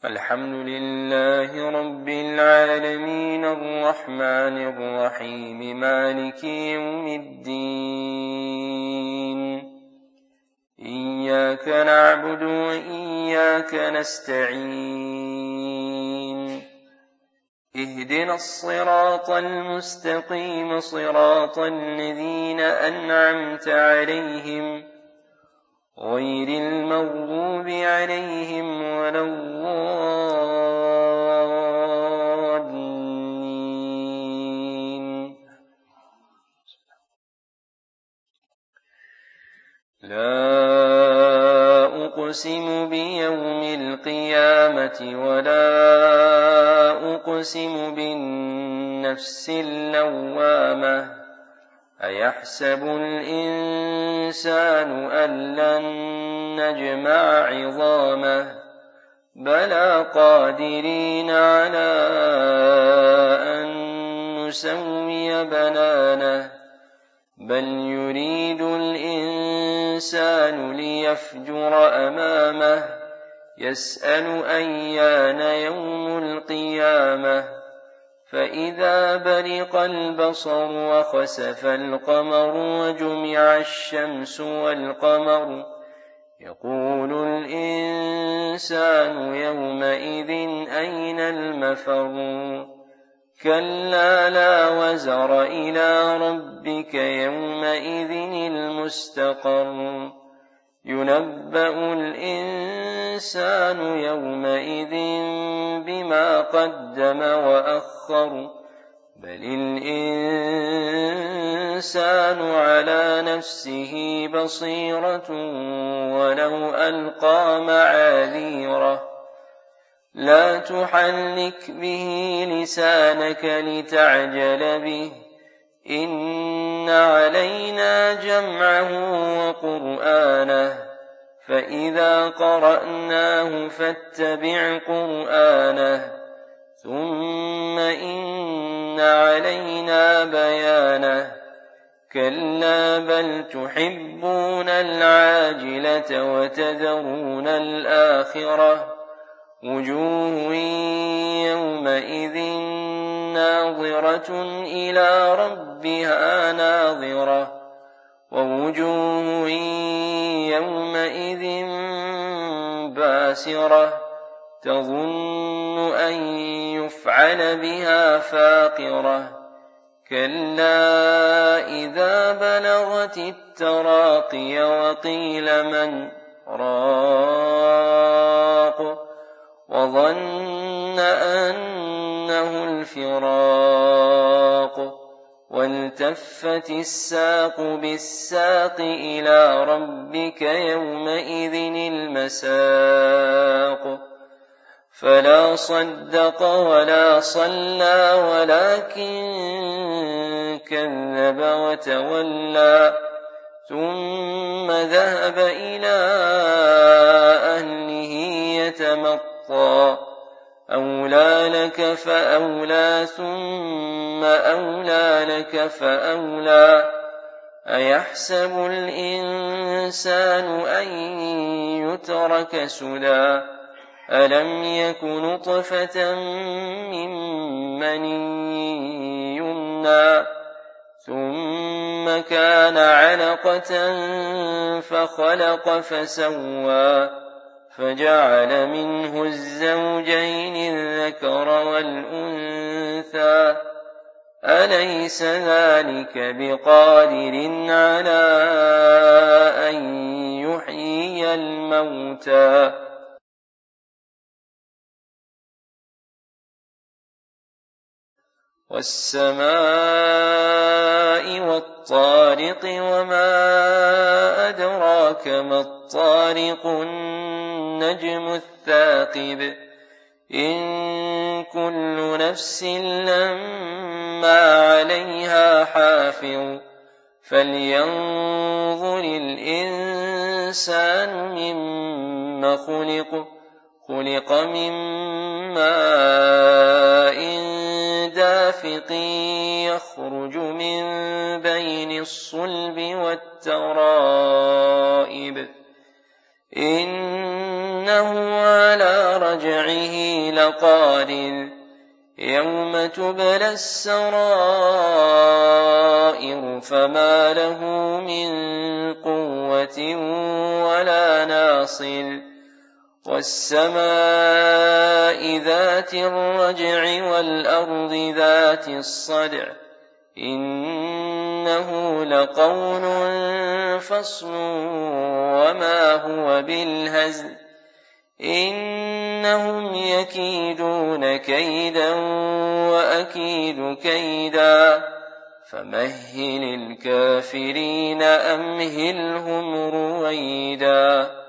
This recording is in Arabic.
الحمد لله رب العالمين الرحمن الرحيم مالك يوم الدين إياك نعبد وإياك نستعين اهدنا الصراط المستقيم صراط الذين أنعمت عليهم غير المغضوب عليهم ولا الضالين. لا أقسم بيوم القيامة ولا أقسم بالنفس اللوامة أيحسب الإنسان أن لن نجمع عظامه بلى قادرين على أن نسوي بنانه بل يريد الإنسان ليفجر أمامه يسأل أيان يوم القيامة فإذا برق البصر وخسف القمر وجمع الشمس والقمر يقول الإنسان يومئذ أين المفر كلا لا وزر إلى ربك يومئذ المستقر ينبأ الإنسان يومئذ بما قدم وأخر بل الإنسان على نفسه بصيرة ولو ألقى معاذيره لا تحرك به لسانك لتعجل به إن علينا جمعه وقرآنه فإذا قرأناه فاتبع قرآنه ثم إن علينا بيانه كلا بل تحبون العاجلة وتذرون الآخرة وجوه يومئذ ناظرة إلى ربها ناظرة ووجوه يومئذ باسرة تظن أن يفعل بها فاقرة كلا إذا بلغت التراقي وقيل من راق وظن أنه الفراق والتفت الساق بالساق إلى ربك يومئذ المساق فلا صدق ولا صلى ولكن كذب وتولى ثم ذهب إلى أهله يتمطى أولى لك فأولى ثم أولى لك فأولى أيحسب الإنسان أن يترك سدى ألم يك نطفة من مني يمنى ثم كان علقة فخلق فسوى فجعل منه الزوجين الذكر والأنثى أليس ذلك بقادر على أن يحيي الموتى والسماء والطارق وما أدراك ما الطارق النجم الثاقب إن كل نفس لما عليها حافظ فلينظر الإنسان مما خلق من ماء دافق يخرج من بين الصلب والترائب إن إنه على رجعه لقادر يوم تبلى السرائر فما له من قوة ولا ناصر والسماء ذات الرجع والأرض ذات الصدع إنه لقول فصل وما هو بالهزل إنهم يكيدون كيدا وأكيد كيدا فمهل الكافرين أمهلهم رويدا